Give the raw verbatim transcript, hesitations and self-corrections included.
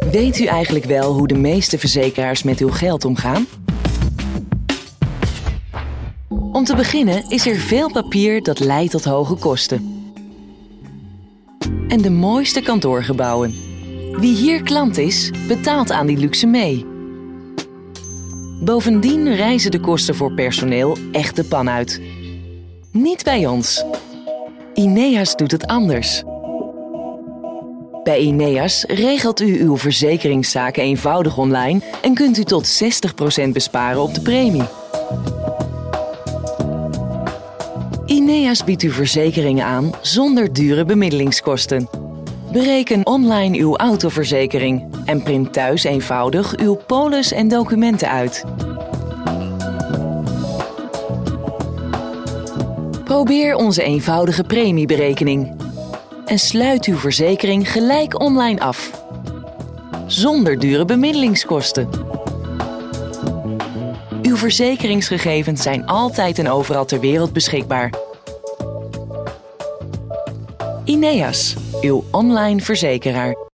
Weet u eigenlijk wel hoe de meeste verzekeraars met uw geld omgaan? Om te beginnen is er veel papier dat leidt tot hoge kosten. En de mooiste kantoorgebouwen. Wie hier klant is, betaalt aan die luxe mee. Bovendien reizen de kosten voor personeel echt de pan uit. Niet bij ons. Ineas doet het anders. Bij Ineas regelt u uw verzekeringszaken eenvoudig online en kunt u tot zestig procent besparen op de premie. Ineas biedt u verzekeringen aan zonder dure bemiddelingskosten. Bereken online uw autoverzekering en print thuis eenvoudig uw polis en documenten uit. Probeer onze eenvoudige premieberekening en sluit uw verzekering gelijk online af. Zonder dure bemiddelingskosten. Uw verzekeringsgegevens zijn altijd en overal ter wereld beschikbaar. Ineas, uw online verzekeraar.